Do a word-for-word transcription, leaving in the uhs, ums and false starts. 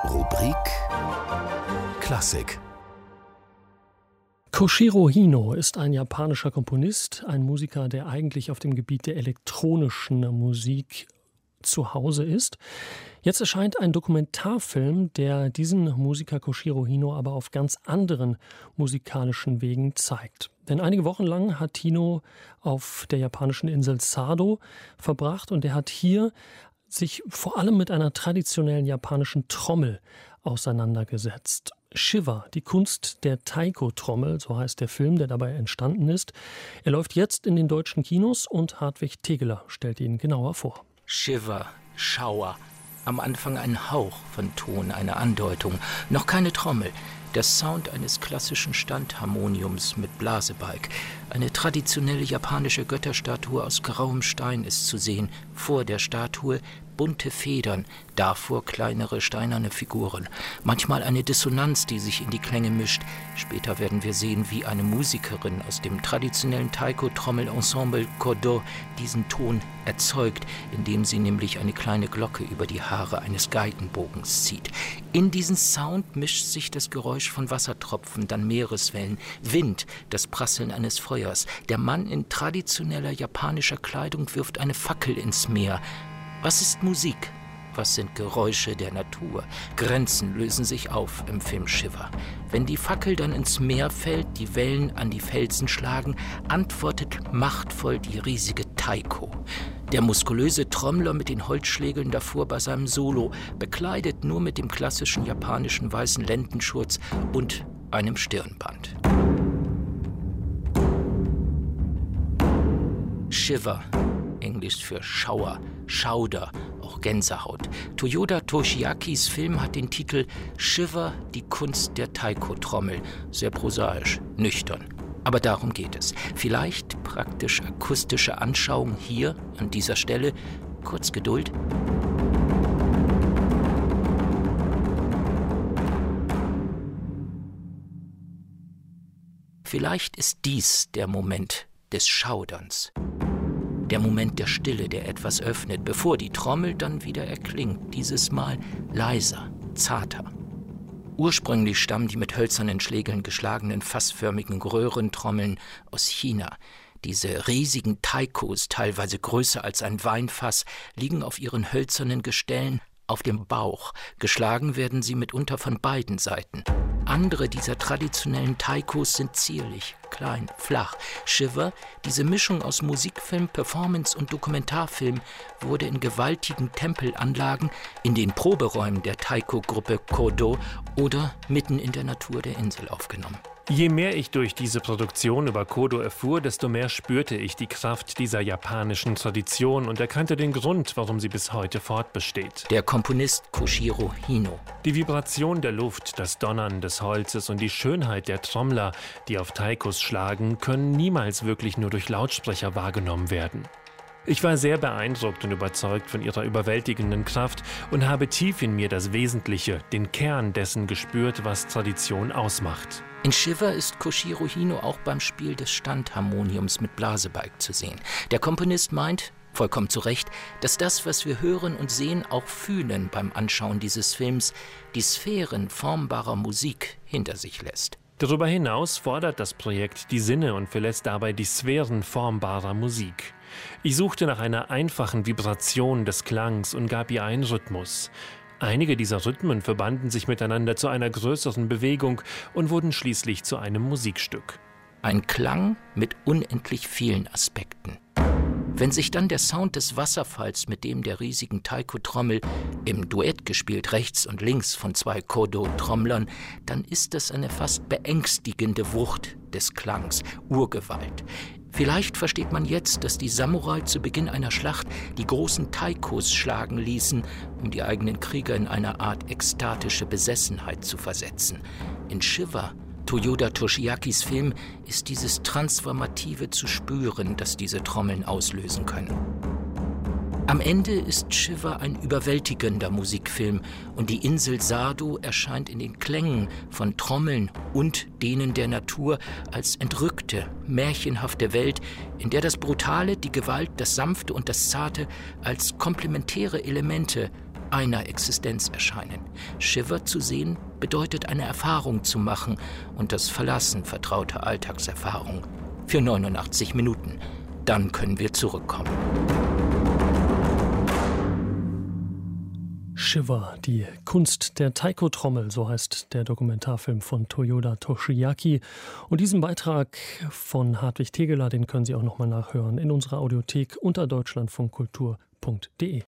Rubrik Klassik. Koshiro Hino ist ein japanischer Komponist, ein Musiker, der eigentlich auf dem Gebiet der elektronischen Musik zu Hause ist. Jetzt erscheint ein Dokumentarfilm, der diesen Musiker Koshiro Hino aber auf ganz anderen musikalischen Wegen zeigt. Denn einige Wochen lang hat Hino auf der japanischen Insel Sado verbracht und er hat hier sich vor allem mit einer traditionellen japanischen Trommel auseinandergesetzt. Shiva, die Kunst der Taiko-Trommel, so heißt der Film, der dabei entstanden ist. Er läuft jetzt in den deutschen Kinos und Hartwig Tegeler stellt ihn genauer vor. Shiva, Schauer, am Anfang ein Hauch von Ton, eine Andeutung, noch keine Trommel. Der Sound eines klassischen Standharmoniums mit Blasebalg. Eine traditionelle japanische Götterstatue aus grauem Stein ist zu sehen. Vor der Statue bunte Federn, davor kleinere steinerne Figuren. Manchmal eine Dissonanz, die sich in die Klänge mischt. Später werden wir sehen, wie eine Musikerin aus dem traditionellen Taiko-Trommelensemble Kodo diesen Ton erzeugt, indem sie nämlich eine kleine Glocke über die Haare eines Geigenbogens zieht. In diesen Sound mischt sich das Geräusch von Wassertropfen, dann Meereswellen, Wind, das Prasseln eines Feuers. Der Mann in traditioneller japanischer Kleidung wirft eine Fackel ins Meer. Was ist Musik? Was sind Geräusche der Natur? Grenzen lösen sich auf im Film Shiva. Wenn die Fackel dann ins Meer fällt, die Wellen an die Felsen schlagen, antwortet machtvoll die riesige Taiko. Der muskulöse Trommler mit den Holzschlägeln davor bei seinem Solo, bekleidet nur mit dem klassischen japanischen weißen Lendenschurz und einem Stirnband. Shiva, Englisch für Schauer, Schauder, auch Gänsehaut. Toyoda Toshiakis Film hat den Titel Shiva, die Kunst der Taiko-Trommel. Sehr prosaisch, nüchtern. Aber darum geht es. Vielleicht praktisch-akustische Anschauung hier, an dieser Stelle. Kurz Geduld. Vielleicht ist dies der Moment des Schauderns. Der Moment der Stille, der etwas öffnet, bevor die Trommel dann wieder erklingt. Dieses Mal leiser, zarter. Ursprünglich stammen die mit hölzernen Schlägeln geschlagenen, fassförmigen Röhrentrommeln aus China. Diese riesigen Taikos, teilweise größer als ein Weinfass, liegen auf ihren hölzernen Gestellen auf dem Bauch. Geschlagen werden sie mitunter von beiden Seiten. Andere dieser traditionellen Taikos sind zierlich, klein, flach. Shiva, diese Mischung aus Musikfilm, Performance und Dokumentarfilm, wurde in gewaltigen Tempelanlagen, in den Proberäumen der Taiko-Gruppe Kodo oder mitten in der Natur der Insel aufgenommen. Je mehr ich durch diese Produktion über Kodo erfuhr, desto mehr spürte ich die Kraft dieser japanischen Tradition und erkannte den Grund, warum sie bis heute fortbesteht. Der Komponist Koshiro Hino. Die Vibration der Luft, das Donnern des Holzes und die Schönheit der Trommler, die auf Taikos schlagen, können niemals wirklich nur durch Lautsprecher wahrgenommen werden. Ich war sehr beeindruckt und überzeugt von ihrer überwältigenden Kraft und habe tief in mir das Wesentliche, den Kern dessen gespürt, was Tradition ausmacht. In Shiva ist Koshiro Hino auch beim Spiel des Standharmoniums mit Blasebalg zu sehen. Der Komponist meint, vollkommen zu Recht, dass das, was wir hören und sehen, auch fühlen beim Anschauen dieses Films, die Sphären formbarer Musik hinter sich lässt. Darüber hinaus fordert das Projekt die Sinne und verlässt dabei die Sphären formbarer Musik. Ich suchte nach einer einfachen Vibration des Klangs und gab ihr einen Rhythmus. Einige dieser Rhythmen verbanden sich miteinander zu einer größeren Bewegung und wurden schließlich zu einem Musikstück. Ein Klang mit unendlich vielen Aspekten. Wenn sich dann der Sound des Wasserfalls mit dem der riesigen Taiko-Trommel im Duett gespielt, rechts und links von zwei Kodo-Trommlern, dann ist das eine fast beängstigende Wucht des Klangs, Urgewalt. Vielleicht versteht man jetzt, dass die Samurai zu Beginn einer Schlacht die großen Taikos schlagen ließen, um die eigenen Krieger in eine Art ekstatische Besessenheit zu versetzen. In Shiva, Toyoda Toshiakis Film, ist dieses Transformative zu spüren, das diese Trommeln auslösen können. Am Ende ist Shiva ein überwältigender Musikfilm und die Insel Sado erscheint in den Klängen von Trommeln und denen der Natur als entrückte, märchenhafte Welt, in der das Brutale, die Gewalt, das Sanfte und das Zarte als komplementäre Elemente einer Existenz erscheinen. Shiver zu sehen bedeutet eine Erfahrung zu machen und das Verlassen vertrauter Alltagserfahrung. Für neunundachtzig Minuten. Dann können wir zurückkommen. Shiver, die Kunst der Taiko-Trommel, so heißt der Dokumentarfilm von Toyoda Toshiaki. Und diesen Beitrag von Hartwig Tegeler, den können Sie auch nochmal nachhören in unserer Audiothek unter deutschlandfunkkultur punkt de.